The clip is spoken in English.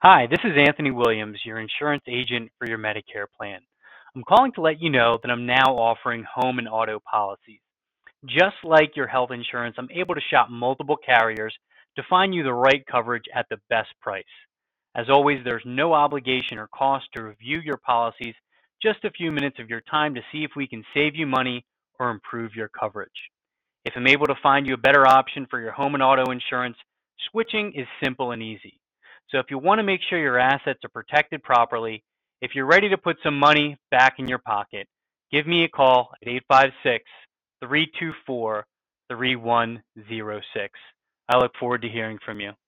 Hi, this is Anthony Williams, your insurance agent for your Medicare plan. I'm calling to let you know that I'm now offering home and auto policies. Just like your health insurance, I'm able to shop multiple carriers to find you the right coverage at the best price. As always, there's no obligation or cost to review your policies, just a few minutes of your time to see if we can save you money or improve your coverage. If I'm able to find you a better option for your home and auto insurance, switching is simple and easy. So if you want to make sure your assets are protected properly, if you're ready to put some money back in your pocket, give me a call at 856 324 3106. I look forward to hearing from you.